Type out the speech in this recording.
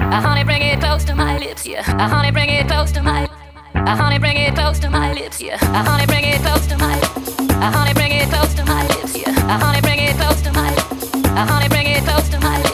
honey, bring it close to my lips, yeah. Honey, bring it close to my. Honey, bring it close to my lips, yeah. Honey, bring it close to my. Honey, bring it close to my lips, yeah. Honey, bring it close to my. Honey, bring it close to my.